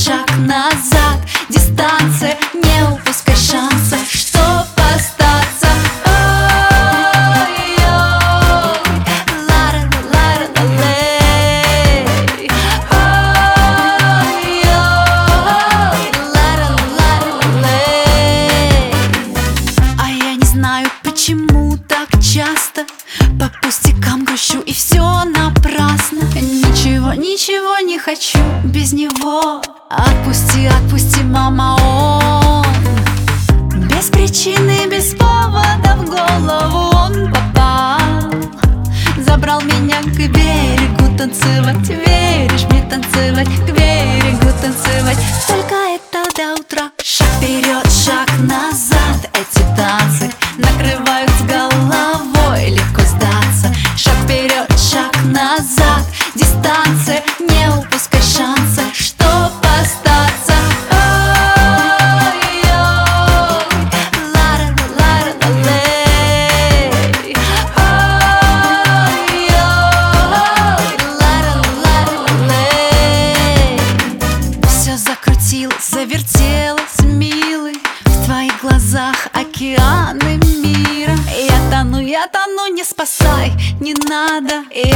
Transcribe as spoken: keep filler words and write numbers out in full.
шаг назад. Дистанция, не упускай шанса, чтоб остаться. Ой-ой, ла-ра-ла-ла-ла-лей. Ой-ой, ла-ра-ла-ла-ла-лей. А я не знаю, почему так часто по пустякам грущу, и все напрасно. Ничего, ничего не хочу без него. Отпусти, отпусти, мама, он без причины, без повода в голову он попал. Забрал меня к берегу танцевать. Веришь мне танцевать, к берегу танцевать. Только это до утра. Шаг вперед, шаг назад. Эти танцы накрывают с головой, легко сдаться. Шаг вперед, шаг назад. Дистанция, не упускай шанса, чтоб остаться. Ой-ой, ла-ра-ла-ла-ла-лей. Ой-ой, ла-ра-ла-ла-лей. Все закрутилось, завертелось, милый, в твоих глазах океаны мира. Я тону, я тону, не спасай, не надо. Я